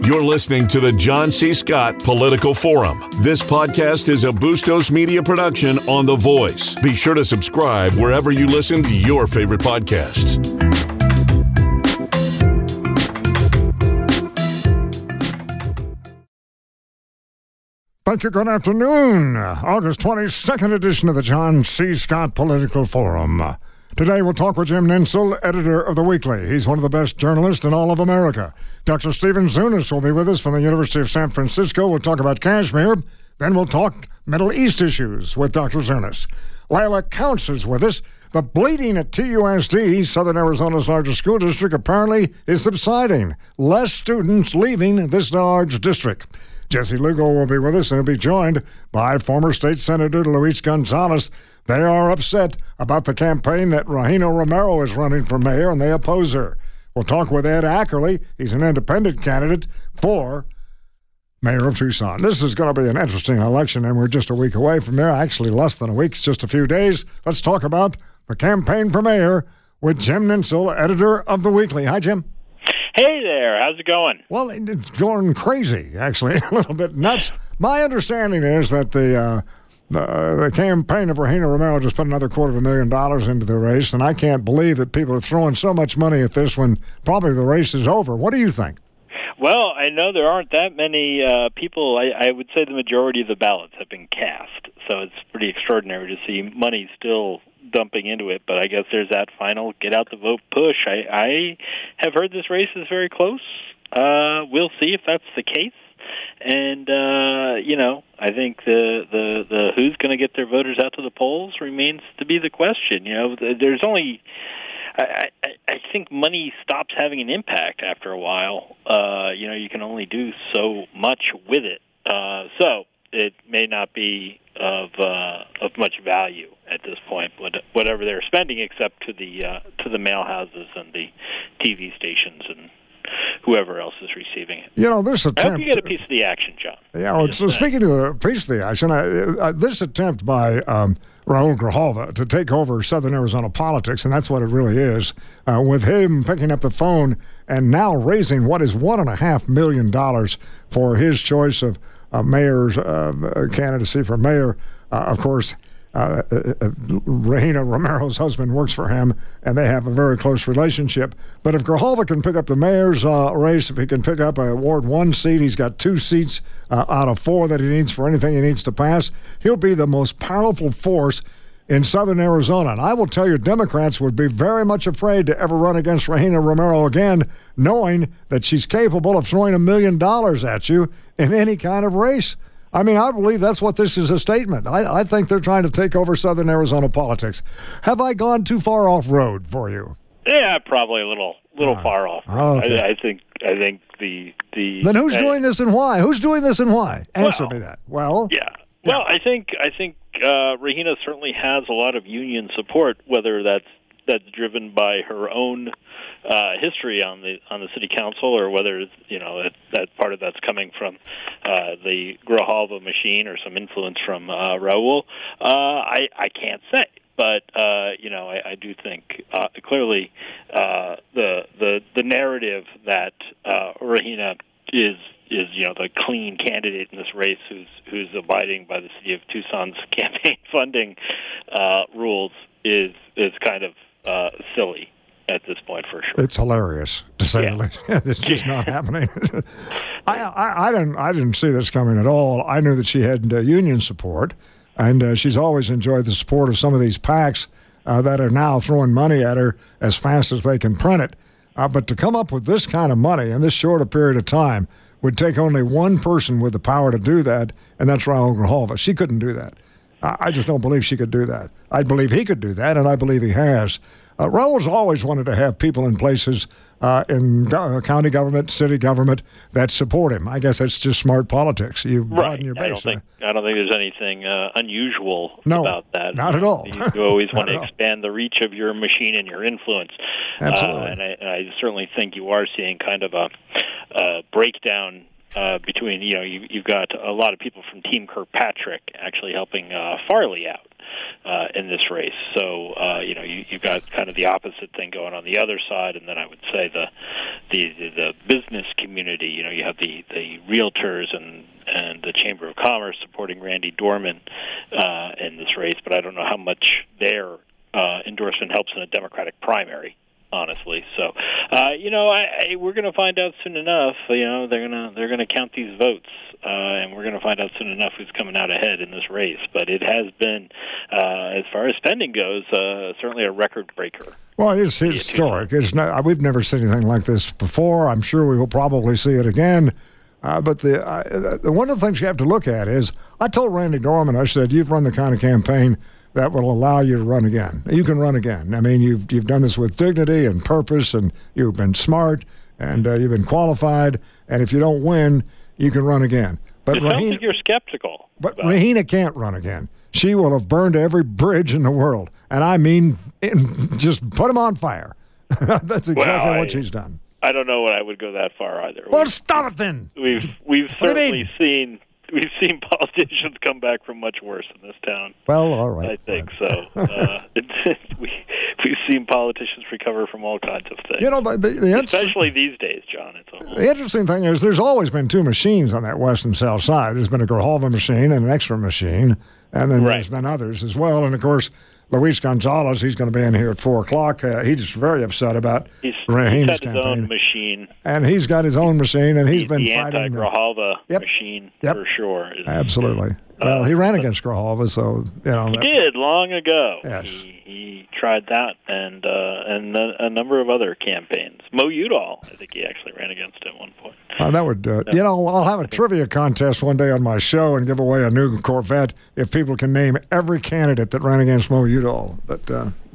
You're listening to the John C. Scott Political Forum. This podcast is a Bustos Media production on The Voice. Be sure to subscribe wherever you listen to your favorite podcasts. Thank you. Good afternoon. August 22nd edition of the John C. Scott Political Forum. Today we'll talk with Jim Nentzel, editor of The Weekly. He's one of the best journalists in all of America. Dr. Stephen Zunis will be with us from the University of San Francisco. We'll talk about Kashmir. Then we'll talk Middle East issues with Dr. Zunis. Lila Counts is with us. The bleeding at TUSD, Southern Arizona's largest school district, apparently is subsiding. Less students leaving this large district. Jesse Lugo will be with us and he'll be joined by former State Senator Luis Gonzalez. They are upset about the campaign that Regina Romero is running for mayor, and they oppose her. We'll talk with Ed Ackerley. He's an independent candidate for mayor of Tucson. This is going to be an interesting election, and we're just a week away from there. Actually, less than a week. It's just a few days. Let's talk about the campaign for mayor with Jim Nentzel, editor of The Weekly. Hi, Jim. Hey there. How's it going? Well, it's going crazy, actually, a little bit nuts. My understanding is that the campaign of Regina Romero just put another $250,000 into the race, and I can't believe that people are throwing so much money at this when probably the race is over. What do you think? Well, I know there aren't that many people. I would say the majority of the ballots have been cast, so it's pretty extraordinary to see money still dumping into it, but I guess there's that final get-out-the-vote push. I have heard this race is very close. We'll see if that's the case. And, I think the who's going to get their voters out to the polls remains to be the question. There's only... I think money stops having an impact after a while. You can only do so much with it. So it may not be of much value at this point, whatever they're spending, except to the mail houses and the TV stations and whoever else is receiving it. This attempt... I hope you get a piece of the action, John. Yeah, well, so speaking of the piece of the action, this attempt by Raul Grijalva to take over Southern Arizona politics, and that's what it really is, with him picking up the phone and now raising what is $1.5 million for his choice of mayor's candidacy for mayor. Of course, Regina Romero's husband works for him, and they have a very close relationship. But if Grijalva can pick up the mayor's race, if he can pick up a Ward 1 seat, he's got 2 seats out of 4 that he needs for anything he needs to pass, he'll be the most powerful force in Southern Arizona. And I will tell you, Democrats would be very much afraid to ever run against Regina Romero again, knowing that she's capable of throwing $1 million at you in any kind of race. I mean, I believe that's what this is a statement. I think they're trying to take over Southern Arizona politics. Have I gone too far off road for you? Yeah, probably a little far off. Okay. I think the. Then who's doing this and why? Who's doing this and why? Answer me that. Well. Yeah. Well, I think Regina certainly has a lot of union support, whether that's driven by her own history on the city council, or whether that part of that's coming from the Grijalva machine or some influence from Raul. I can't say, but I do think clearly the narrative that Regina is the clean candidate in this race who's abiding by the city of Tucson's campaign funding rules is kind of silly at this point, for sure. It's hilarious, to say the least. It's just not happening. I didn't see this coming at all. I knew that she had union support, and she's always enjoyed the support of some of these PACs that are now throwing money at her as fast as they can print it. But to come up with this kind of money in this short a period of time would take only one person with the power to do that, and that's Raul Grijalva. She couldn't do that. I just don't believe she could do that. I believe he could do that, and I believe he has. Raul's always wanted to have people in places in county government, city government that support him. I guess that's just smart politics. You broaden your base. I don't think there's anything unusual about that. Not at all. You always want to expand the reach of your machine and your influence. Absolutely. And I certainly think you are seeing kind of a breakdown between, you've got a lot of people from Team Kirkpatrick actually helping Farley out. in this race. So you've got kind of the opposite thing going on the other side, and then I would say the business community. You have the realtors and the Chamber of Commerce supporting Randy Dorman in this race, but I don't know how much their endorsement helps in a Democratic primary, honestly. So, we're going to find out soon enough. They're going to count these votes, and we're going to find out soon enough who's coming out ahead in this race. But it has been, as far as spending goes, certainly a record breaker. Well, it's historic. We've never seen anything like this before. I'm sure we will probably see it again. But the one of the things you have to look at is, I told Randy Dorman, I said, you've run the kind of campaign that will allow you to run again. You can run again. I mean, you've done this with dignity and purpose, and you've been smart, and you've been qualified, and if you don't win, you can run again. But it sounds like you're skeptical. But Rahina can't run again. She will have burned every bridge in the world, and I mean, just put them on fire. That's exactly what she's done. I don't know what I would go that far either. Well, stop it then. We've certainly seen politicians come back from much worse in this town. Well, all right. I think so. We've seen politicians recover from all kinds of things. Especially these days, John. The interesting thing is there's always been two machines on that west and south side. There's been a Grijalva machine and an extra machine, and then there's been others as well. And, of course, Luis Gonzalez, he's going to be in here at 4 o'clock. He's very upset about Rahina's campaign. His own machine. And he's got his own machine, and he's been the fighting anti-Grijalva machine for sure. Absolutely. Well, he ran against Grijalva, so, He did, long ago. Yes. He tried that and a number of other campaigns. Mo Udall, I think he actually ran against at one point. That would, I'll have a trivia contest one day on my show and give away a new Corvette if people can name every candidate that ran against Mo Udall. But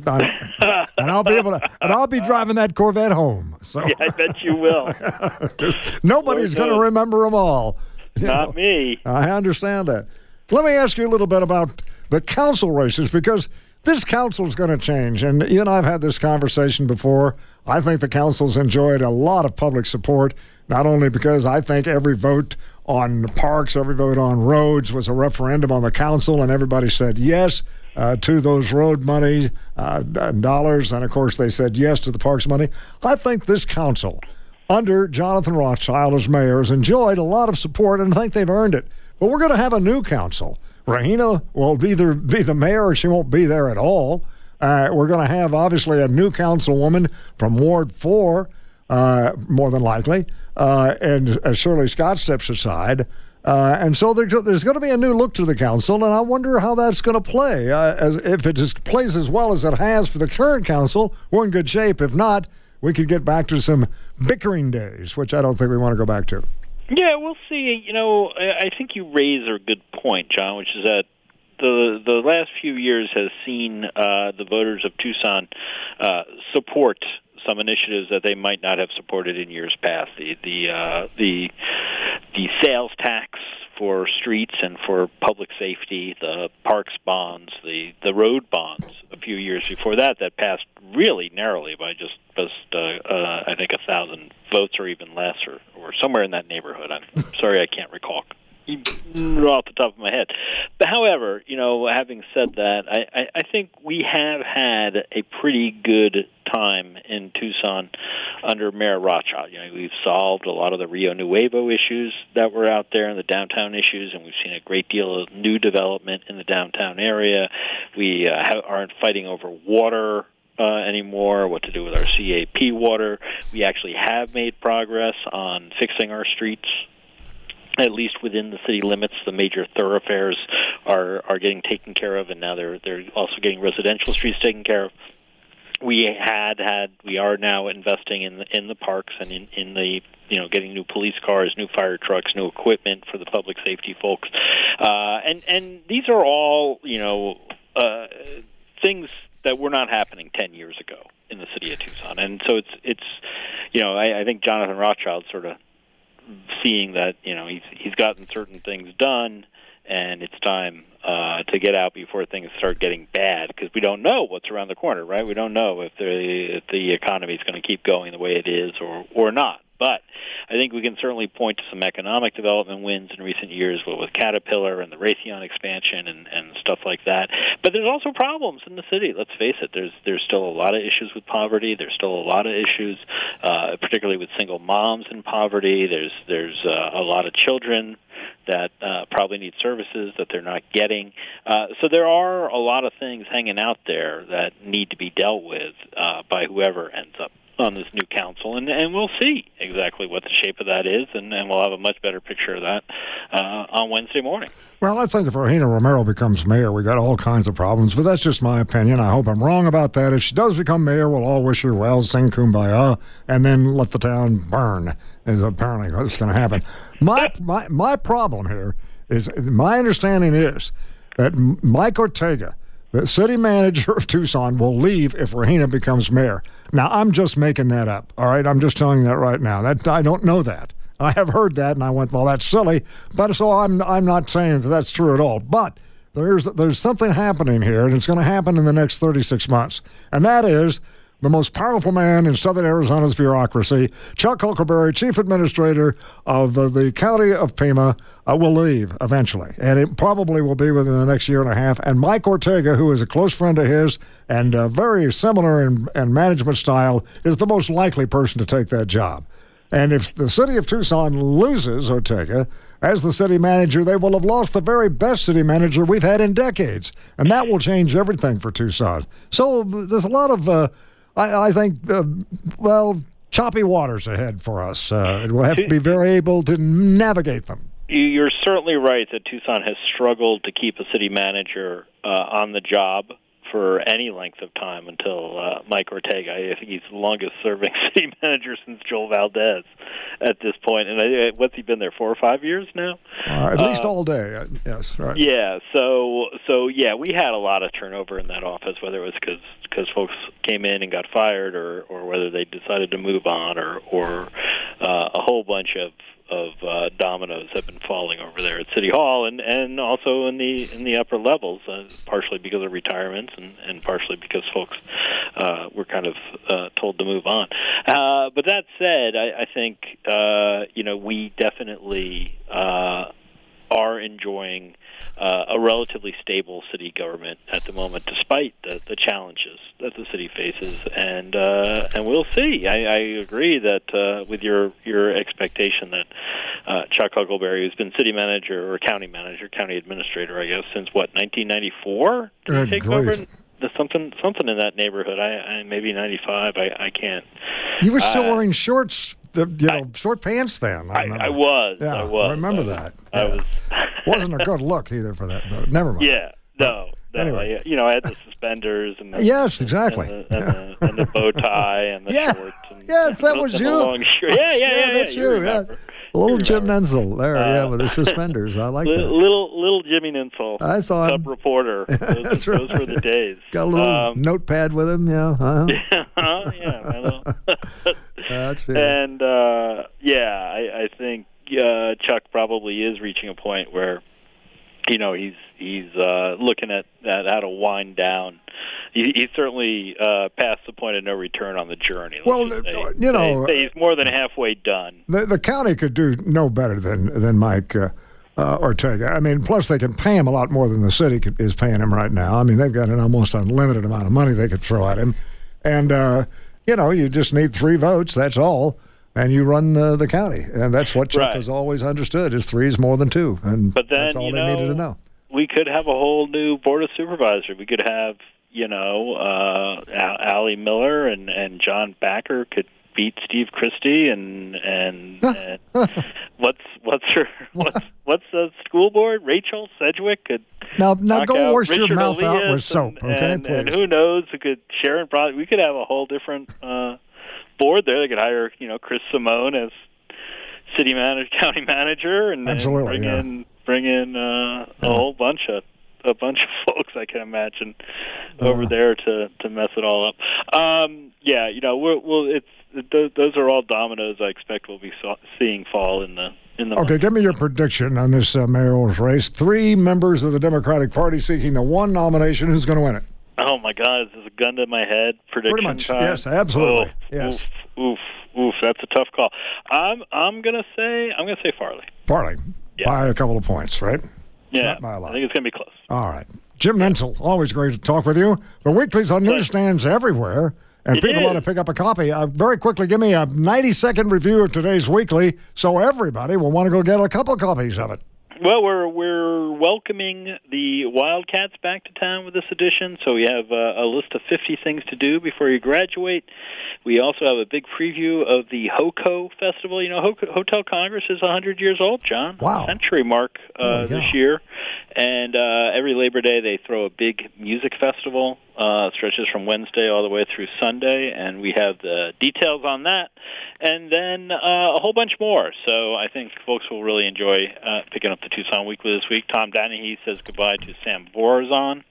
and I'll be driving that Corvette home. So yeah, I bet you will. Nobody's going to remember them all. Not me. I understand that. Let me ask you a little bit about the council races, because this council is going to change. And you and I have had this conversation before. I think the council's enjoyed a lot of public support, not only because I think every vote on parks, every vote on roads was a referendum on the council, and everybody said yes to those road money dollars. And, of course, they said yes to the parks money. I think this council, under Jonathan Rothschild as mayor, has enjoyed a lot of support, and I think they've earned it. But we're going to have a new council. Rahina will either be the mayor or she won't be there at all. We're going to have, obviously, a new councilwoman from Ward 4, more than likely, and Shirley Scott steps aside. And so there's going to be a new look to the council, and I wonder how that's going to play. If it just plays as well as it has for the current council, we're in good shape. If not, we could get back to some bickering days, which I don't think we want to go back to. Yeah, we'll see. I think you raise a good point, John, which is that the last few years has seen the voters of Tucson support some initiatives that they might not have supported in years past. The sales tax for streets and for public safety, the parks bonds, the road bonds a few years before that passed really narrowly by just I think 1,000 votes or even less or somewhere in that neighborhood. I'm sorry, I can't recall off the top of my head. But however, having said that, I think we have had a pretty good time in Tucson under Mayor Rothschild. We've solved a lot of the Rio Nuevo issues that were out there and the downtown issues, and we've seen a great deal of new development in the downtown area. We aren't fighting over water anymore, what to do with our CAP water. We actually have made progress on fixing our streets, at least within the city limits. The major thoroughfares are getting taken care of, and now they're also getting residential streets taken care of. We are now investing in the parks and in the getting new police cars, new fire trucks, new equipment for the public safety folks, and these are all things that were not happening 10 years ago in the city of Tucson. And so it's I think Jonathan Rothschild sort of seeing that he's gotten certain things done, and it's time to get out before things start getting bad, because we don't know what's around the corner, right? We don't know if the economy is going to keep going the way it is or not. But I think we can certainly point to some economic development wins in recent years with Caterpillar and the Raytheon expansion and stuff like that. But there's also problems in the city. Let's face it. There's still a lot of issues with poverty. There's still a lot of issues, particularly with single moms in poverty. There's a lot of children that probably need services that they're not getting. So there are a lot of things hanging out there that need to be dealt with by whoever ends up on this new council, and we'll see exactly what the shape of that is, and we'll have a much better picture of that on Wednesday morning. Well, I think if Regina Romero becomes mayor, we got all kinds of problems, but that's just my opinion. I hope I'm wrong about that. If she does become mayor, we'll all wish her well, sing Kumbaya, and then let the town burn, is apparently what's going to happen. My problem here is, my understanding is that Mike Ortega, the city manager of Tucson, will leave if Regina becomes mayor. Now, I'm just making that up, all right? I'm just telling you that right now. I don't know that. I have heard that, and I went, well, that's silly. But so I'm not saying that that's true at all. But there's something happening here, and it's going to happen in the next 36 months. And that is the most powerful man in southern Arizona's bureaucracy, Chuck Huckleberry, chief administrator of the county of Pima, will leave eventually. And it probably will be within the next year and a half. And Mike Ortega, who is a close friend of his and very similar in management style, is the most likely person to take that job. And if the city of Tucson loses Ortega as the city manager, they will have lost the very best city manager we've had in decades. And that will change everything for Tucson. So there's a lot of, I think, choppy waters ahead for us. We'll have to be very able to navigate them. You're certainly right that Tucson has struggled to keep a city manager on the job for any length of time until Mike Ortega. I think he's the longest-serving city manager since Joel Valdez at this point. And what's he been there, 4 or 5 years now? At least all day, yes. Right. Yeah, so yeah, we had a lot of turnover in that office, whether it was because folks came in and got fired or whether they decided to move on or a whole bunch of dominoes have been falling over there at City Hall and also in the upper levels, partially because of retirements and partially because folks were kind of told to move on. But that said, I think we definitely are enjoying a relatively stable city government at the moment, despite the challenges that the city faces, and we'll see. I agree that with your expectation that Chuck Huckleberry, who's been city manager or county administrator, I guess, since 1994, to take over. Something in that neighborhood. I maybe 95. I can't. You were still wearing shorts. Short pants then. I was. Yeah, I was. I remember that. I was. Wasn't a good look either for that. But never mind. Yeah. No. Anyway. I had the suspenders and the, yes, exactly, and the bow tie and the shorts. And, yes, that was you. Long shirt. Yeah, that's you. Yeah. Little Jim Nensel there, with the suspenders. I like that. Little Jimmy Nensel. I saw him. Sub reporter. Those were the days. Got a little notepad with him, yeah. Uh-huh. Yeah. That's fair. And I think Chuck probably is reaching a point where he's looking at how to wind down. He's certainly past the point of no return on the journey. Well, he's more than halfway done. The county could do no better than Mike Ortega. I mean, plus they can pay him a lot more than the city is paying him right now. I mean, they've got an almost unlimited amount of money they could throw at him, and you just need 3 votes. That's all. And you run the county, and that's what Chuck has always understood: is 3 is more than 2, and but then, that's all they needed to know. We could have a whole new board of supervisors. We could have, Allie Miller and John Backer could beat Steve Christie, and what's the school board? Rachel Sedgwick could now go wash Richard your mouth Elias out with soap, okay? And who knows? We could have a whole different board there. They could hire Chris Simone as city manager, county manager, and bring in a whole bunch of folks I can imagine over there to mess it all up. Those are all dominoes I expect we'll be seeing fall in the. Okay, give me your prediction on this mayoral race. 3 members of the Democratic Party seeking the one nomination. Who's going to win it? Oh my God! Is this a gun to my head prediction Pretty much. time? Yes, absolutely. Oof. Oof, that's a tough call. I'm gonna say Farley. Farley, by a couple of points, right? Yeah, Not by a lot. I think it's gonna be close. All right. Jim Nensel, always great to talk with you. The weekly's on newsstands everywhere, and people ought to pick up a copy. Very quickly, give me a 90-second review of today's weekly so everybody will want to go get a couple copies of it. Well, we're welcoming the Wildcats back to town with this edition, so we have a list of 50 things to do before you graduate. We also have a big preview of the HOCO Festival. You know, Hotel Congress is 100 years old, John. Wow. Century mark this year. And every Labor Day they throw a big music festival. Stretches from Wednesday all the way through Sunday, and we have the details on that. And then a whole bunch more. So I think folks will really enjoy picking up the Tucson Weekly this week. Tom Danahy says goodbye to Sam Vorazon,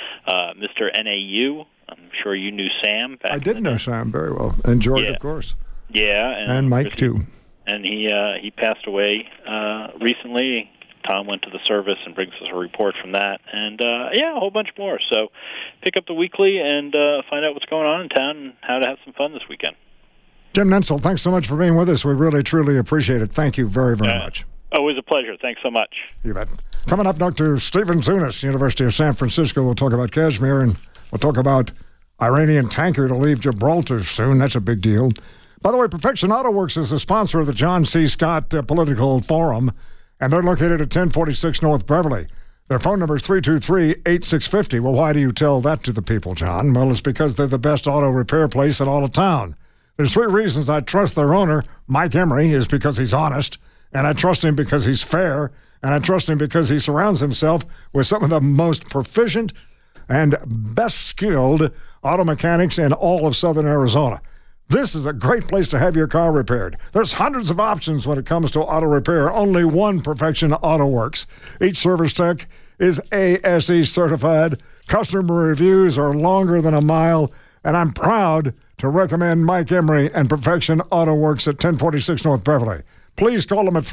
Mr. NAU. I'm sure you knew Sam. I did know Sam very well, and George, of course. Yeah, and Mike too. And he passed away recently. Tom went to the service and brings us a report from that, and a whole bunch more. So pick up the weekly and find out what's going on in town and how to have some fun this weekend. Jim Nensel, thanks so much for being with us. We really, truly appreciate it. Thank you very, very much. Always a pleasure. Thanks so much. You bet. Coming up, Dr. Stephen Zunis, University of San Francisco. We'll talk about Kashmir, and we'll talk about Iranian tanker to leave Gibraltar soon. That's a big deal. By the way, Perfection Auto Works is the sponsor of the John C. Scott Political Forum, and they're located at 1046 North Beverly. Their phone number is 323-8650. Well, why do you tell that to the people, John? Well, it's because they're the best auto repair place in all of town. There's 3 reasons I trust their owner, Mike Emery, is because he's honest, and I trust him because he's fair, and I trust him because he surrounds himself with some of the most proficient and best skilled auto mechanics in all of southern Arizona. This is a great place to have your car repaired. There's hundreds of options when it comes to auto repair. Only one Perfection Auto Works. Each service tech is ASE certified. Customer reviews are longer than a mile, and I'm proud to recommend Mike Emery and Perfection Auto Works at 1046 North Beverly. Please call them at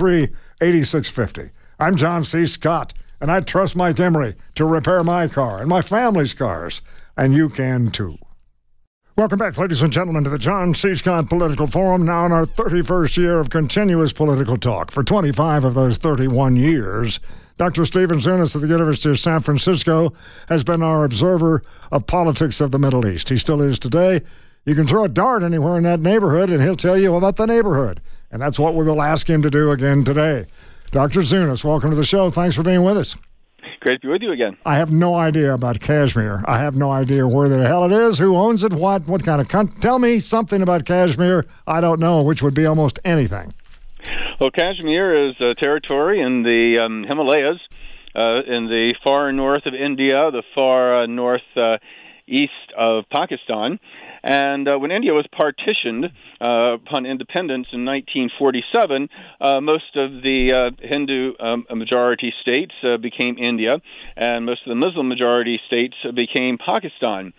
323-8650. I'm John C. Scott, and I trust Mike Emery to repair my car and my family's cars, and you can too. Welcome back, ladies and gentlemen, to the John C. Scott Political Forum, now in our 31st year of continuous political talk. For 25 of those 31 years, Dr. Stephen Zunis of the University of San Francisco has been our observer of politics of the Middle East. He still is today. You can throw a dart anywhere in that neighborhood, and he'll tell you about the neighborhood. And that's what we will ask him to do again today. Dr. Zunis, welcome to the show. Thanks for being with us. Great to be with you again. I have no idea about Kashmir. I have no idea where the hell it is, who owns it, what kind of country. Tell me something about Kashmir I don't know, which would be almost anything. Well, Kashmir is a territory in the Himalayas, in the far north of India, the far northeast of Pakistan. And when India was partitioned upon independence in 1947, most of the Hindu majority states became India, and most of the Muslim majority states became Pakistan.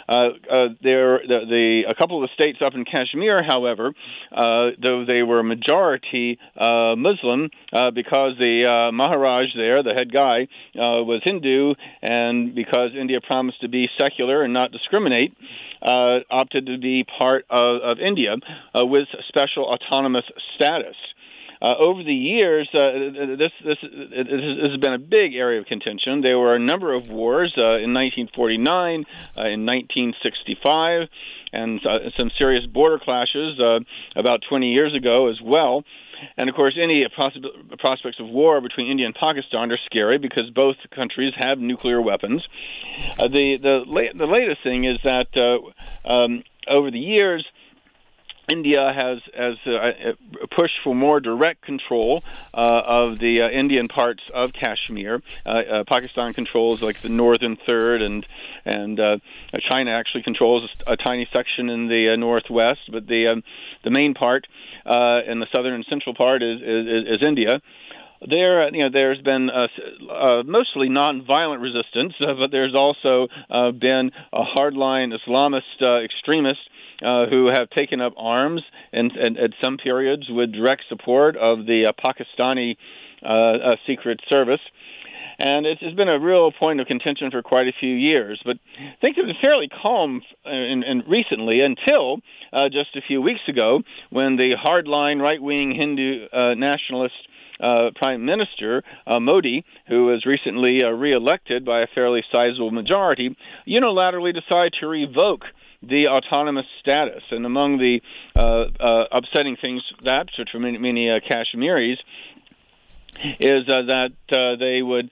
A couple of the states up in Kashmir, however, though they were majority Muslim, because the Maharaj there, the head guy, was Hindu, and because India promised to be secular and not discriminate, opted to be part of India with special autonomous status. Over the years, this has been a big area of contention. There were a number of wars in 1949, in 1965, and some serious border clashes about 20 years ago as well. And, of course, any prospects of war between India and Pakistan are scary because both countries have nuclear weapons. The latest thing is that over the years, India has pushed for more direct control of the Indian parts of Kashmir. Pakistan controls like the northern third, and China actually controls a tiny section in the northwest. But the main part in the southern and central part is India. There's been mostly non-violent resistance, but there's also been a hardline Islamist extremists who have taken up arms and at some periods with direct support of the Pakistani Secret Service. And it's been a real point of contention for quite a few years. But things have been fairly calm and recently until just a few weeks ago when the hardline right-wing Hindu nationalist Prime Minister Modi, who was recently reelected by a fairly sizable majority, unilaterally decided to revoke the autonomous status. And among the upsetting things that for many Kashmiris is that they would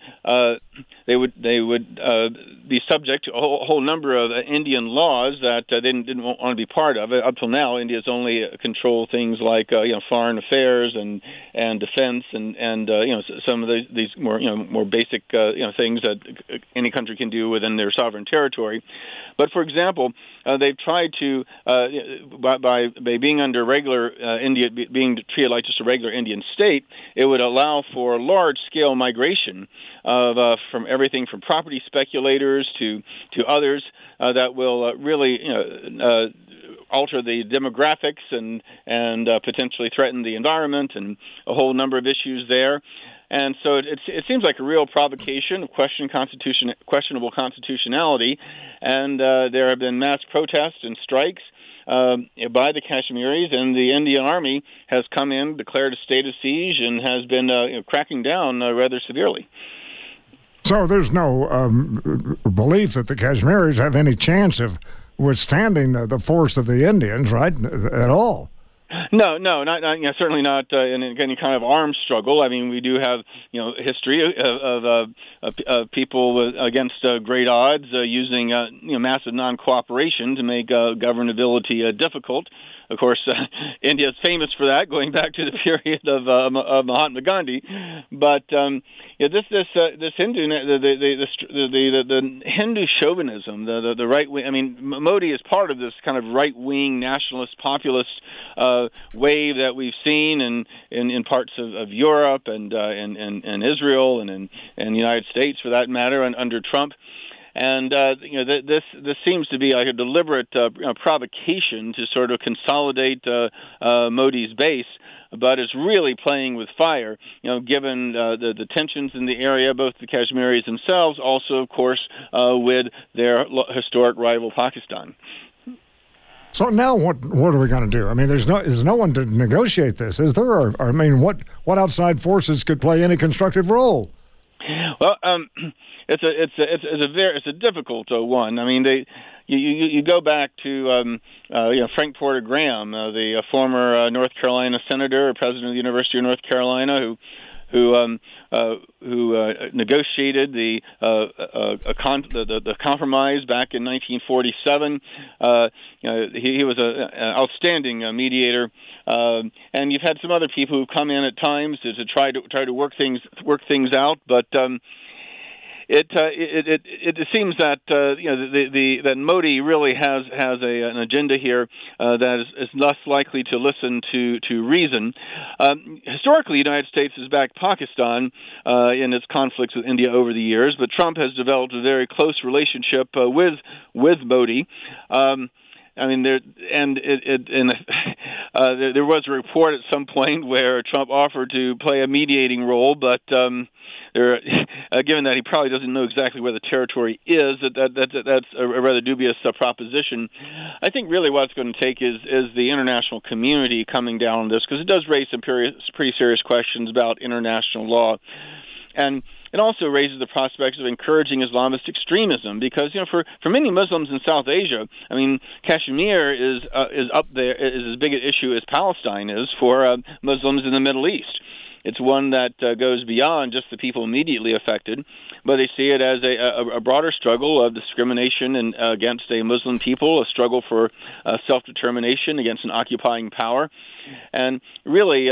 be subject to a whole number of Indian laws that they didn't want to be part of. Up till now, India's only controlled things like foreign affairs and defense and some of these more basic things that any country can do within their sovereign territory. But for example, they've tried to by being under regular India, being treated like just a regular Indian state, it would allow for large-scale migration of from everything from property speculators to others that will really alter the demographics and potentially threaten the environment and a whole number of issues there. And so it seems like a real provocation of questionable constitutionality, and there have been mass protests and strikes by the Kashmiris, and the Indian Army has come in, declared a state of siege, and has been cracking down rather severely. So there's no belief that the Kashmiris have any chance of withstanding the force of the Indians, right, at all? No, not certainly not in any kind of armed struggle. I mean, we do have history of people against great odds using massive non-cooperation to make governability difficult. Of course, India is famous for that, going back to the period of Mahatma Gandhi. But this Hindu the Hindu chauvinism, the right wing. I mean, Modi is part of this kind of right wing nationalist populist wave that we've seen in parts of Europe and Israel and in the United States, for that matter, and under Trump. And this seems to be like a deliberate provocation to sort of consolidate Modi's base, but it's really playing with fire. Given the tensions in the area, both the Kashmiris themselves, also of course with their historic rival Pakistan. So now, what are we going to do? I mean, there's no one to negotiate this, is there? Or I mean, what outside forces could play any constructive role? Well, it's a difficult one. I mean, you go back to Frank Porter Graham, the former North Carolina senator, president of the University of North Carolina, who negotiated the compromise back in 1947. He was an outstanding mediator, and you've had some other people who've come in at times to try to work things out, but. It seems that that Modi really has an agenda here that is less likely to listen to reason. Historically, the United States has backed Pakistan in its conflicts with India over the years, but Trump has developed a very close relationship with Modi. I mean, there was a report at some point where Trump offered to play a mediating role, but given that he probably doesn't know exactly where the territory is, that's a rather dubious proposition. I think really what it's going to take is the international community coming down on this, because it does raise some pretty serious questions about international law. And it also raises the prospects of encouraging Islamist extremism, because for many Muslims in South Asia, I mean, Kashmir is up there, is as big an issue as Palestine is for Muslims in the Middle East. It's one that goes beyond just the people immediately affected, but they see it as a broader struggle of discrimination and against a Muslim people, a struggle for self-determination against an occupying power, and really,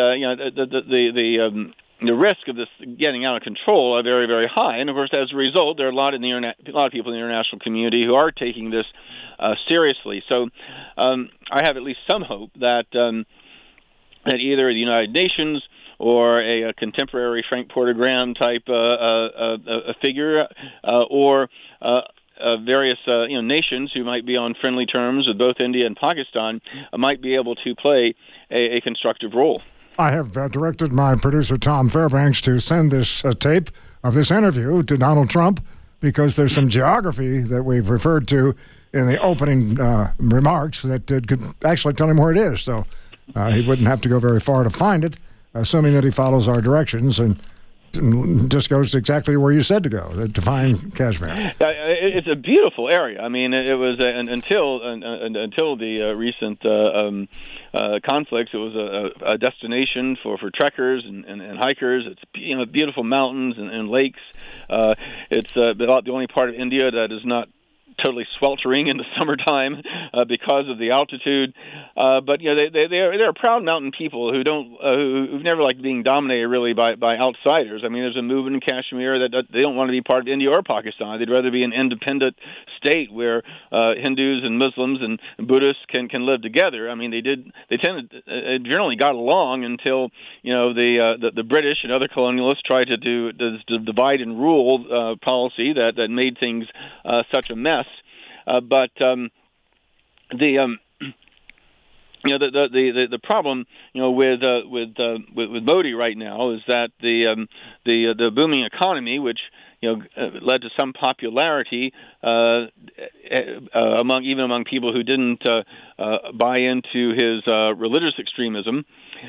the risk of this getting out of control are very, very high. And of course, as a result, there are a lot of people in the international community who are taking this seriously. So, I have at least some hope that either the United Nations or a contemporary Frank Porter Graham type a figure, or various nations who might be on friendly terms with both India and Pakistan might be able to play a constructive role. I have directed my producer Tom Fairbanks to send this tape of this interview to Donald Trump because there's some geography that we've referred to in the opening remarks that could actually tell him where it is. So he wouldn't have to go very far to find it, assuming that he follows our directions and just goes exactly where you said to go, to find Kashmir. It's a beautiful area. I mean, it was until the recent conflicts, it was a destination for trekkers and hikers. It's beautiful mountains and lakes. It's about the only part of India that is not totally sweltering in the summertime because of the altitude, but they're proud mountain people who've never liked being dominated really by outsiders. I mean, there's a movement in Kashmir that they don't want to be part of India or Pakistan. They'd rather be an independent state where Hindus and Muslims and Buddhists can live together. I mean, they generally got along until the British and other colonialists tried to do the divide and rule policy that made things such a mess. But the problem with Modi right now is that the booming economy, which led to some popularity among people who didn't buy into his religious extremism.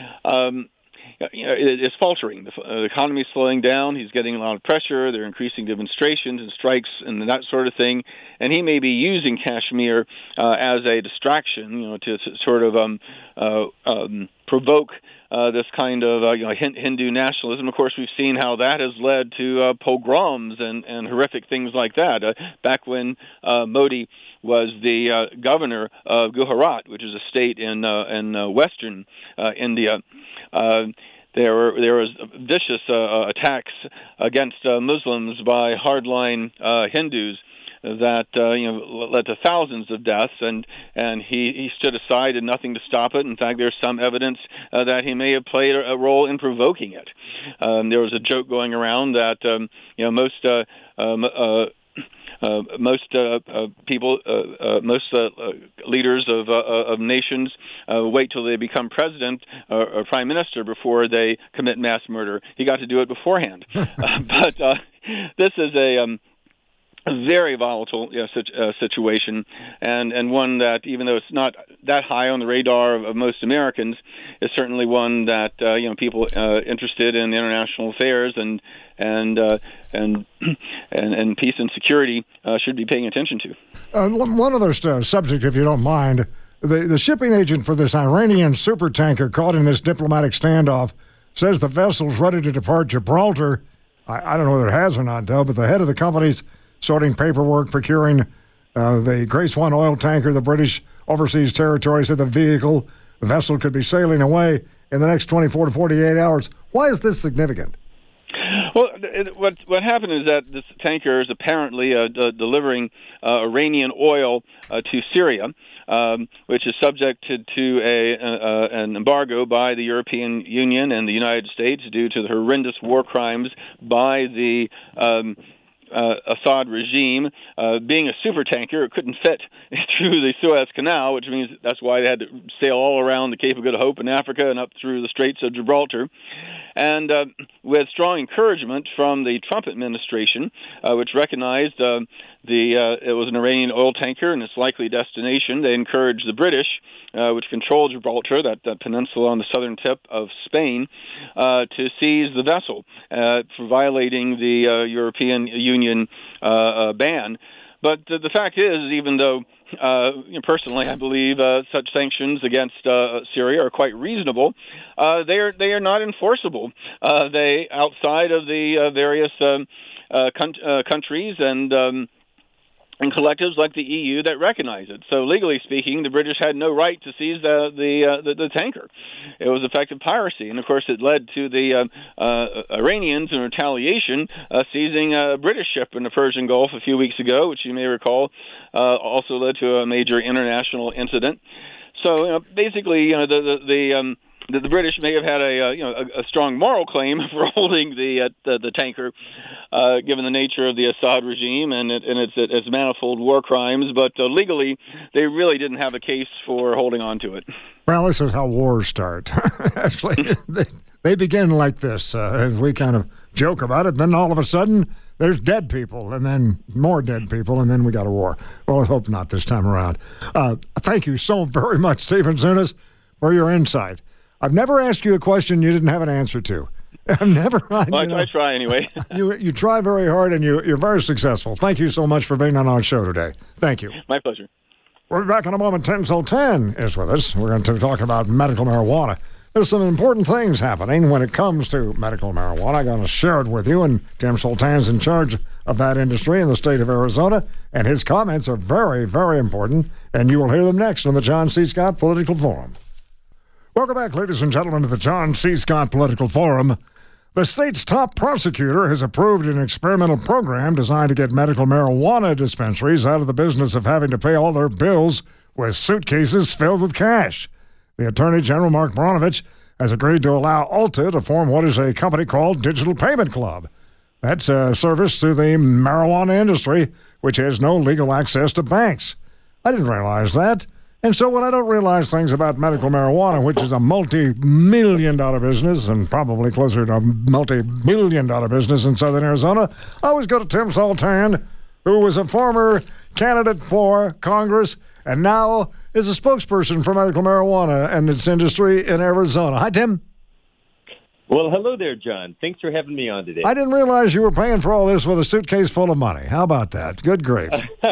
It's faltering. The economy is slowing down. He's getting a lot of pressure. They're increasing demonstrations and strikes and that sort of thing. And he may be using Kashmir as a distraction, to sort of provoke this kind of Hindu nationalism. Of course, we've seen how that has led to pogroms and horrific things like that. Back when Modi was the governor of Gujarat, which is a state in western India, there was vicious attacks against Muslims by hardline Hindus that led to thousands of deaths, and he stood aside and nothing to stop it. In fact, there's some evidence that he may have played a role in provoking it. There was a joke going around that most leaders of nations wait till they become president or prime minister before they commit mass murder. He got to do it beforehand. But this is a very volatile situation, and one that, even though it's not that high on the radar of most Americans, is certainly one that people interested in international affairs and peace and security should be paying attention to. One other subject, if you don't mind, the shipping agent for this Iranian supertanker caught in this diplomatic standoff says the vessel's ready to depart Gibraltar. I don't know whether it has or not, though, but the head of the company's sorting paperwork, procuring the Grace One oil tanker, the British overseas territory, said the vessel could be sailing away in the next 24 to 48 hours. Why is this significant? Well, what happened is that this tanker is apparently delivering Iranian oil to Syria, which is subjected to an embargo by the European Union and the United States due to the horrendous war crimes by the Assad regime. Being a supertanker, it couldn't fit through the Suez Canal, which means that's why they had to sail all around the Cape of Good Hope in Africa and up through the Straits of Gibraltar. And with strong encouragement from the Trump administration, which recognized it was an Iranian oil tanker and its likely destination, they encouraged the British, which control Gibraltar, that peninsula on the southern tip of Spain, to seize the vessel for violating the European Union ban. But the fact is, even though personally I believe such sanctions against Syria are quite reasonable, they are not enforceable. They outside of the various countries and collectives like the EU that recognize it. So legally speaking, the British had no right to seize the tanker. It was effective piracy, and of course it led to the Iranians in retaliation seizing a British ship in the Persian Gulf a few weeks ago, which you may recall also led to a major international incident. So basically, the British may have had a strong moral claim for holding the tanker, given the nature of the Assad regime and its manifold war crimes, but legally they really didn't have a case for holding on to it. Well, this is how wars start. Actually, they begin like this, as we kind of joke about it. Then all of a sudden, there's dead people, and then more dead people, and then we got a war. Well, I hope not this time around. Thank you so very much, Stephen Zunas, for your insight. I've never asked you a question you didn't have an answer to. I've never. I try anyway. You try very hard, and you're very successful. Thank you so much for being on our show today. Thank you. My pleasure. We'll be back in a moment. 10 till 10 is with us. We're going to talk about medical marijuana. There's some important things happening when it comes to medical marijuana. I'm going to share it with you, and Tim Sultan's in charge of that industry in the state of Arizona, and his comments are very, very important, and you will hear them next on the John C. Scott Political Forum. Welcome back, ladies and gentlemen, to the John C. Scott Political Forum. The state's top prosecutor has approved an experimental program designed to get medical marijuana dispensaries out of the business of having to pay all their bills with suitcases filled with cash. The Attorney General, Mark Brnovich, has agreed to allow Ulta to form what is a company called Digital Payment Club. That's a service to the marijuana industry, which has no legal access to banks. I didn't realize that. And so when I don't realize things about medical marijuana, which is a multi-million-dollar business and probably closer to a multi-billion-dollar business in southern Arizona, I always go to Tim Sultan, who was a former candidate for Congress and now is a spokesperson for medical marijuana and its industry in Arizona. Hi, Tim. Well, hello there, John. Thanks for having me on today. I didn't realize you were paying for all this with a suitcase full of money. How about that? Good grief.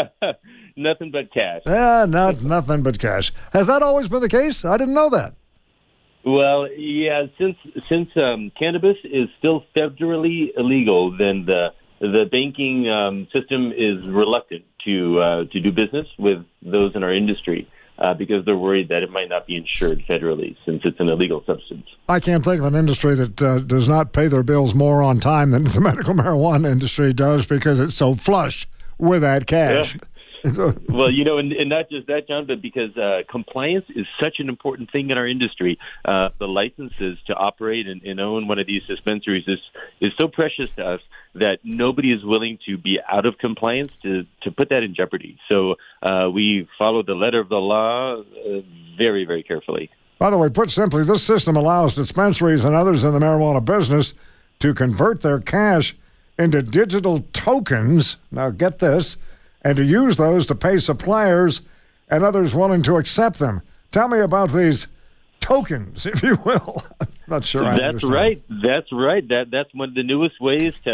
Nothing but cash. Nothing but cash. Has that always been the case? I didn't know that. Well, yeah, since cannabis is still federally illegal, then the banking system is reluctant to do business with those in our industry because they're worried that it might not be insured federally since it's an illegal substance. I can't think of an industry that does not pay their bills more on time than the medical marijuana industry does because it's so flush with that cash. Yeah. Well, and not just that, John, but because compliance is such an important thing in our industry. The licenses to operate and own one of these dispensaries is so precious to us that nobody is willing to be out of compliance to put that in jeopardy. So we follow the letter of the law very, very carefully. By the way, put simply, this system allows dispensaries and others in the marijuana business to convert their cash into digital tokens. Now, get this. And to use those to pay suppliers and others willing to accept them. Tell me about these tokens, if you will. I'm not sure I understand. That's right. That's one of the newest ways to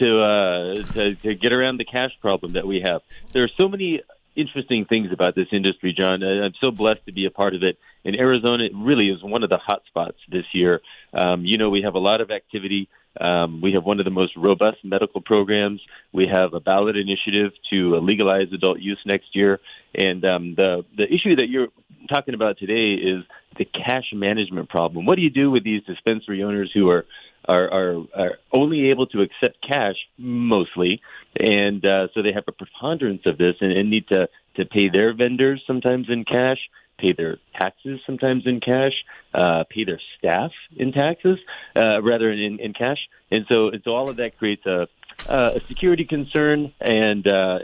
get around the cash problem that we have. There are so many interesting things about this industry, John. I'm so blessed to be a part of it. In Arizona, it really is one of the hot spots this year. We have a lot of activity. We have one of the most robust medical programs. We have a ballot initiative to legalize adult use next year. And the issue that you're talking about today is the cash management problem. What do you do with these dispensary owners who are only able to accept cash mostly, and so they have a preponderance of this and need to pay their vendors sometimes in cash, pay their taxes sometimes in cash, pay their staff in taxes rather in cash, and so all of that creates a security concern and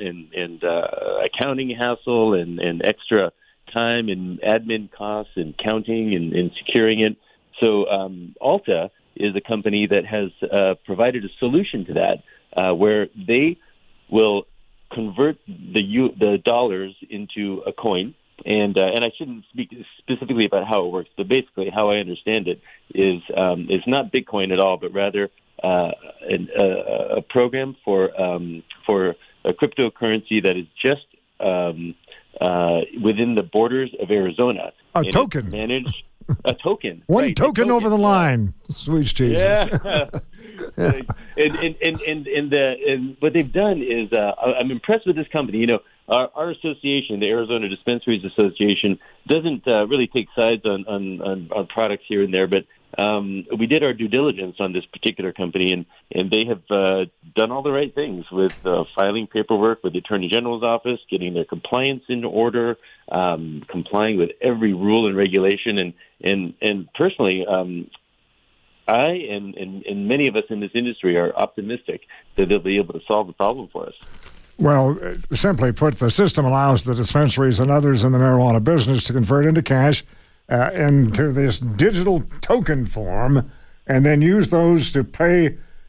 accounting hassle and extra time and admin costs and counting and securing it. So Ulta is a company that has provided a solution to that, where they will convert the dollars into a coin. And I shouldn't speak specifically about how it works, but basically how I understand it is it's not Bitcoin at all, but rather a program for a cryptocurrency that is just within the borders of Arizona. A token. Managed. A token. One right, token over the line. Sweet Jesus. Yeah. and what they've done is I'm impressed with this company. Our association, the Arizona Dispensaries Association, doesn't really take sides on products here and there, but we did our due diligence on this particular company, and they have done all the right things with filing paperwork with the Attorney General's office, getting their compliance in order, complying with every rule and regulation, and personally, I and many of us in this industry are optimistic that they'll be able to solve the problem for us. Well, simply put, the system allows the dispensaries and others in the marijuana business to convert into cash into this digital token form and then use those to pay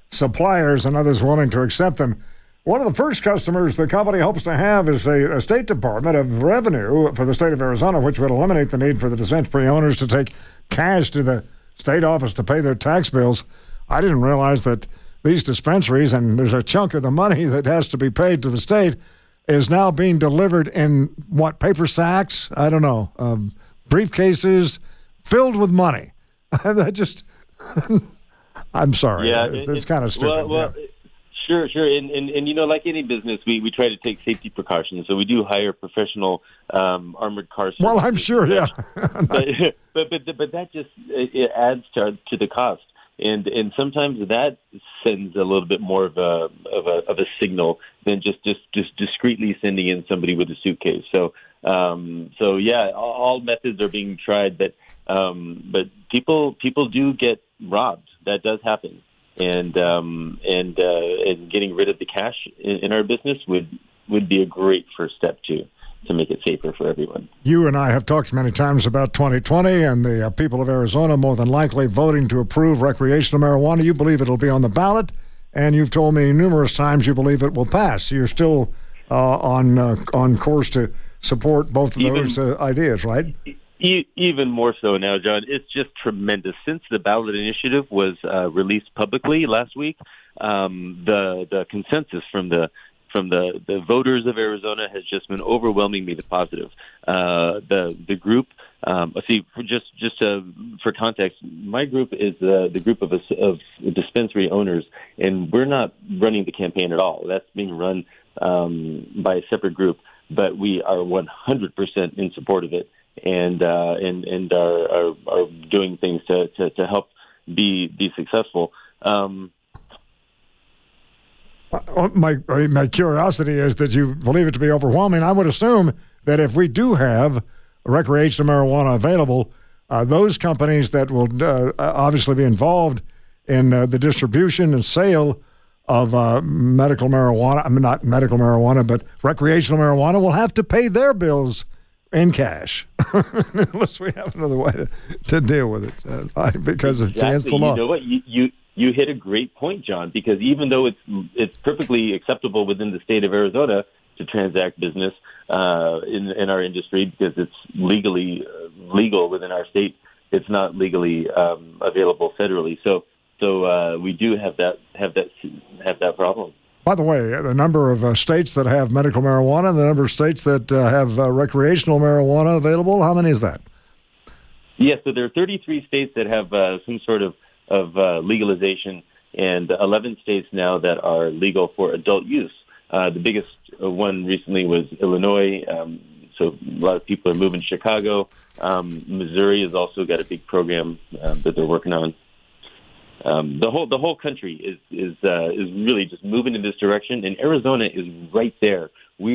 suppliers and others willing to accept them. One of the first customers the company hopes to have is the State Department of Revenue for the state of Arizona, which would eliminate the need for the dispensary owners to take cash to the state office to pay their tax bills. I didn't realize that these dispensaries, and there's a chunk of the money that has to be paid to the state, is now being delivered in, paper sacks? I don't know. Briefcases filled with money. That just, I'm sorry. Yeah, it's kind of stupid. Well, Sure. And like any business, we try to take safety precautions. So we do hire professional armored car services. Well, I'm sure, yeah. but that just it adds to the cost. And sometimes that sends a little bit more of a signal than just discreetly sending in somebody with a suitcase. So yeah, all methods are being tried, but people do get robbed. That does happen. And getting rid of the cash in our business would be a great first step to make it safer for everyone. You and I have talked many times about 2020 and the people of Arizona more than likely voting to approve recreational marijuana. You believe it'll be on the ballot, and you've told me numerous times you believe it will pass. You're still on course to support both of those ideas, right? Even more so now, John. It's just tremendous. Since the ballot initiative was released publicly last week, the consensus from the voters of Arizona has just been overwhelmingly positive. The group, for context, my group is the group of dispensary owners, and we're not running the campaign at all. That's being run by a separate group, but we are 100% in support of it. And are doing things to help be successful. My curiosity is that you believe it to be overwhelming. I would assume that if we do have recreational marijuana available, those companies that will obviously be involved in the distribution and sale of medical marijuana, not medical marijuana, but recreational marijuana, will have to pay their bills in cash, unless we have another way to deal with it, because it's against the law. You know what? You hit a great point, John, because even though it's perfectly acceptable within the state of Arizona to transact business in our industry because it's legal within our state, it's not legally available federally. So we do have that problem. By the way, the number of states that have medical marijuana and the number of states that have recreational marijuana available, how many is that? Yes, so there are 33 states that have some sort of legalization, and 11 states now that are legal for adult use. The biggest one recently was Illinois, so a lot of people are moving to Chicago. Missouri has also got a big program that they're working on. The whole country is really just moving in this direction, and Arizona is right there.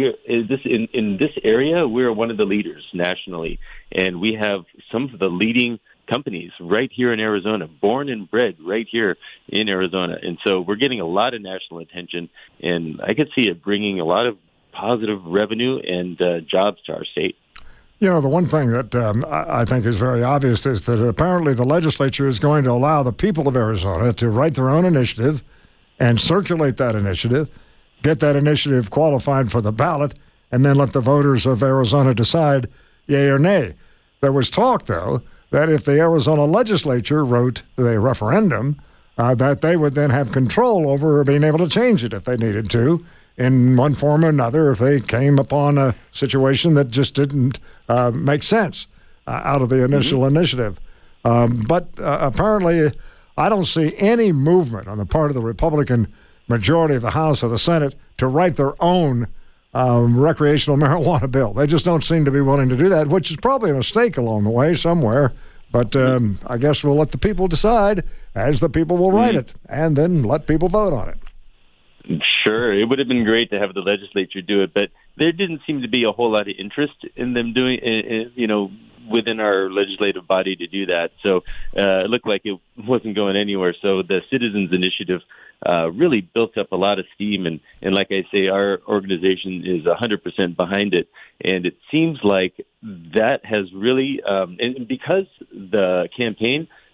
In this area, we're one of the leaders nationally, and we have some of the leading companies right here in Arizona, born and bred right here in Arizona, and so we're getting a lot of national attention, and I could see it bringing a lot of positive revenue and jobs to our state. You know, the one thing that I think is very obvious is that apparently the legislature is going to allow the people of Arizona to write their own initiative and circulate that initiative, get that initiative qualified for the ballot, and then let the voters of Arizona decide yay or nay. There was talk, though, that if the Arizona legislature wrote the referendum, that they would then have control over being able to change it if they needed to, in one form or another, if they came upon a situation that just didn't make sense out of the initial initiative. But apparently, I don't see any movement on the part of the Republican majority of the House or the Senate to write their own recreational marijuana bill. They just don't seem to be willing to do that, which is probably a mistake along the way somewhere. But I guess we'll let the people decide, as the people will write it, and then let people vote on it. Sure, it would have been great to have the legislature do it, but there didn't seem to be a whole lot of interest in them doing, within our legislative body to do that. So it looked like it wasn't going anywhere. So the Citizens Initiative really built up a lot of steam, and like I say, our organization is 100% behind it. And it seems like that has really, and because the campaign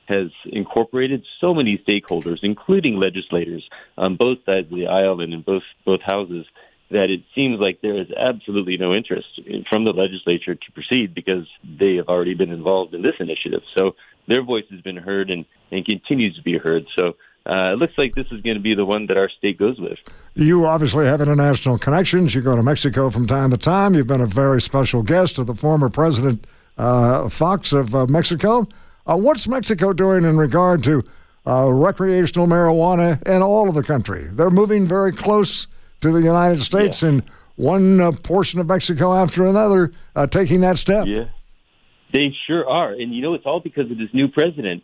has incorporated so many stakeholders, including legislators on both sides of the aisle and in both houses, that it seems like there is absolutely no interest from the legislature to proceed because they have already been involved in this initiative. So their voice has been heard and continues to be heard. So it looks like this is going to be the one that our state goes with. You obviously have international connections. You go to Mexico from time to time. You've been a very special guest of the former President Fox of Mexico. What's Mexico doing in regard to recreational marijuana in all of the country? They're moving very close to the United States, and one portion of Mexico after another taking that step. Yeah, they sure are. And, it's all because of this new president,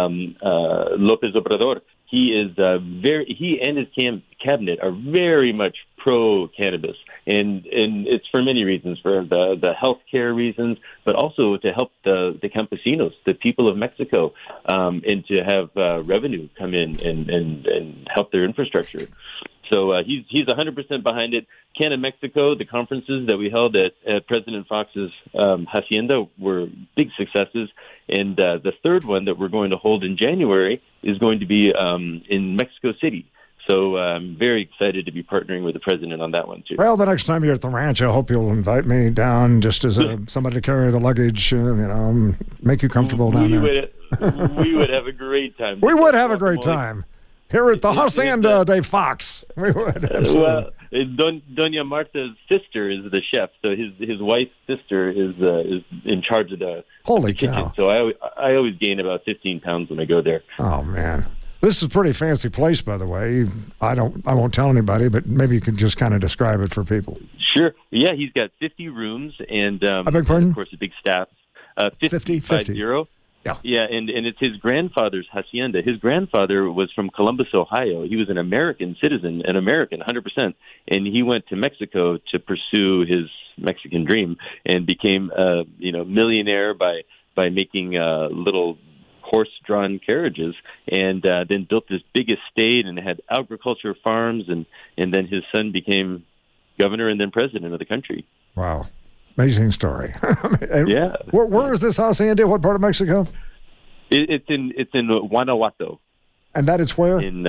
López Obrador. He is he and his cabinet are very much pro-cannabis, and it's for many reasons, for the health care reasons, but also to help the campesinos, the people of Mexico, and to have revenue come in and help their infrastructure. So he's 100% behind it. Canna Mexico, the conferences that we held at President Fox's hacienda were big successes. And the third one that we're going to hold in January is going to be in Mexico City. So I'm very excited to be partnering with the president on that one, too. Well, the next time you're at the ranch, I hope you'll invite me down just as somebody to carry the luggage, make you comfortable down there. We would have a great time. We would have a great time. Here at the Hacienda de Fox. We would. Well, Doña Marta's sister is the chef, so his wife's sister is in charge of the kitchen. So I always gain about 15 pounds when I go there. Oh, man. This is a pretty fancy place, by the way. I won't tell anybody, but maybe you could just kind of describe it for people. Sure. Yeah, he's got 50 rooms and, I beg pardon? Of course, a big staff. 50. Yeah, and it's his grandfather's hacienda. His grandfather was from Columbus, Ohio. He was an American citizen, an American, 100%. And he went to Mexico to pursue his Mexican dream and became a millionaire by making little horse-drawn carriages, and then built this big estate and had agriculture farms, and then his son became governor and then president of the country. Wow. Amazing story. Yeah. Where is this hacienda? What part of Mexico? It's in Guanajuato. And that is where? In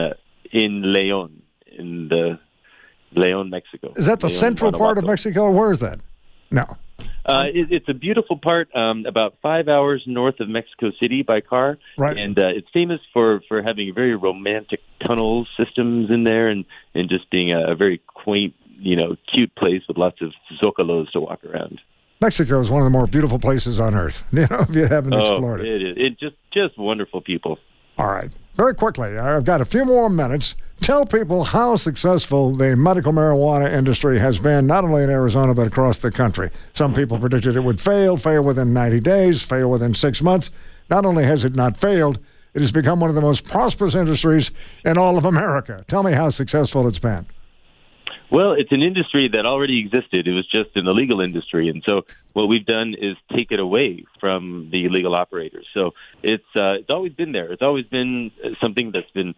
León, in the León, Mexico. Is that the central part of Mexico, or where is that? No. It's a beautiful part, about 5 hours north of Mexico City by car. Right. And it's famous for having very romantic tunnel systems in there and just being a very quaint, cute place with lots of zócalos to walk around. Mexico is one of the more beautiful places on earth, if you haven't explored it. It is. It's just wonderful people. All right. Very quickly, I've got a few more minutes. Tell people how successful the medical marijuana industry has been, not only in Arizona, but across the country. Some people predicted it would fail within 90 days, fail within 6 months. Not only has it not failed, it has become one of the most prosperous industries in all of America. Tell me how successful it's been. Well, it's an industry that already existed. It was just an illegal industry. And so what we've done is take it away from the illegal operators. So it's always been there. It's always been something that's been,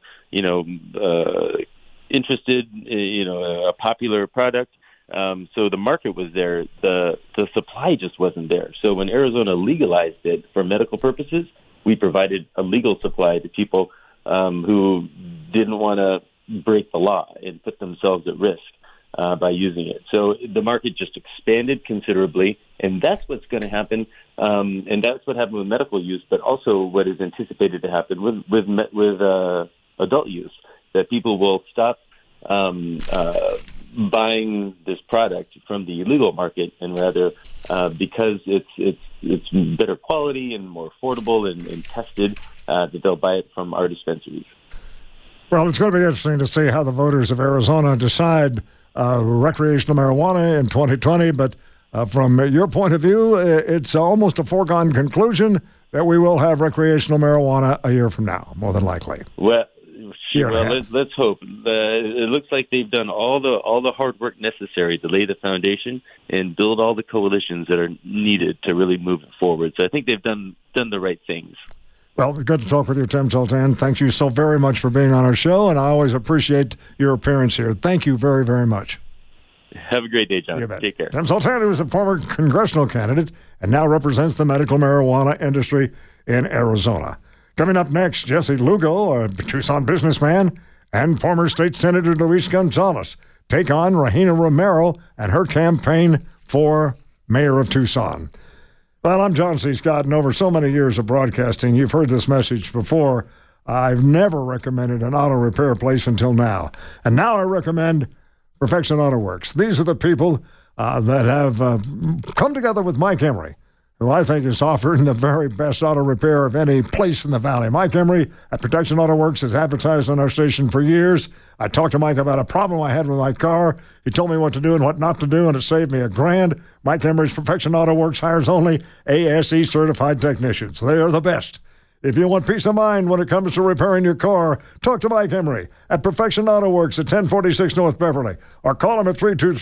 interested, a popular product. So the market was there. The supply just wasn't there. So when Arizona legalized it for medical purposes, we provided a legal supply to people who didn't want to break the law and put themselves at risk by using it. So the market just expanded considerably, and that's what's going to happen. And that's what happened with medical use, but also what is anticipated to happen with adult use, that people will stop buying this product from the illegal market, and rather because it's better quality and more affordable and tested, that they'll buy it from our dispensaries. Well, it's going to be interesting to see how the voters of Arizona decide recreational marijuana in 2020. But from your point of view, it's almost a foregone conclusion that we will have recreational marijuana a year from now, more than likely. Well, let's hope. It looks like they've done all the hard work necessary to lay the foundation and build all the coalitions that are needed to really move it forward. So I think they've done the right things. Well, good to talk with you, Tim Zoltan. Thank you so very much for being on our show, and I always appreciate your appearance here. Thank you very, very much. Have a great day, John. You bet. Take care. Tim Zoltan, who is a former congressional candidate and now represents the medical marijuana industry in Arizona. Coming up next, Jesse Lugo, a Tucson businessman, and former state senator Luis Gonzalez take on Regina Romero and her campaign for mayor of Tucson. Well, I'm John C. Scott, and over so many years of broadcasting, you've heard this message before. I've never recommended an auto repair place until now. And now I recommend Perfection Auto Works. These are the people that have come together with Mike Emery, who I think is offering the very best auto repair of any place in the valley. Mike Emery at Protection Auto Works has advertised on our station for years. I talked to Mike about a problem I had with my car. He told me what to do and what not to do, and it saved me $1,000. Mike Emery's Perfection Auto Works hires only ASE certified technicians. They are the best. If you want peace of mind when it comes to repairing your car, talk to Mike Emery at Perfection Auto Works at 1046 North Beverly, or call him at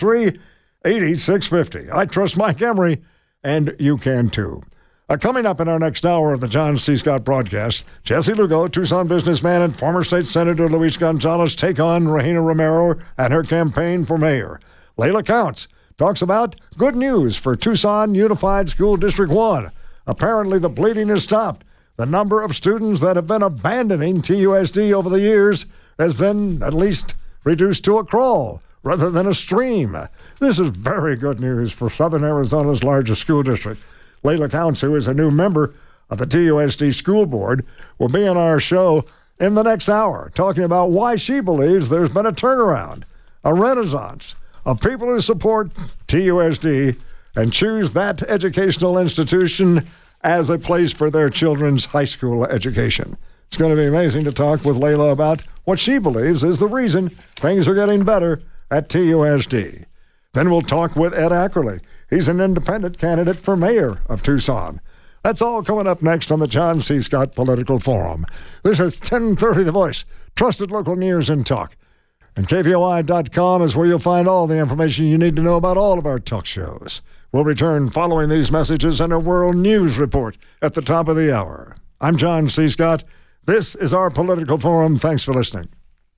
323-8650. I trust Mike Emery, and you can too. Coming up in our next hour of the John C. Scott broadcast, Jesse Lugo, Tucson businessman, and former state senator Luis Gonzalez take on Regina Romero and her campaign for mayor. Layla Counts talks about good news for Tucson Unified School District 1. Apparently the bleeding has stopped. The number of students that have been abandoning TUSD over the years has been at least reduced to a crawl rather than a stream. This is very good news for Southern Arizona's largest school district. Layla Counts, who is a new member of the TUSD School Board, will be on our show in the next hour, talking about why she believes there's been a turnaround, a renaissance of people who support TUSD and choose that educational institution as a place for their children's high school education. It's going to be amazing to talk with Layla about what she believes is the reason things are getting better at TUSD. Then we'll talk with Ed Ackerley. He's an independent candidate for mayor of Tucson. That's all coming up next on the John C. Scott Political Forum. This is 1030 The Voice, trusted local news and talk. And KVOI.com is where you'll find all the information you need to know about all of our talk shows. We'll return following these messages and a world news report at the top of the hour. I'm John C. Scott. This is our Political Forum. Thanks for listening.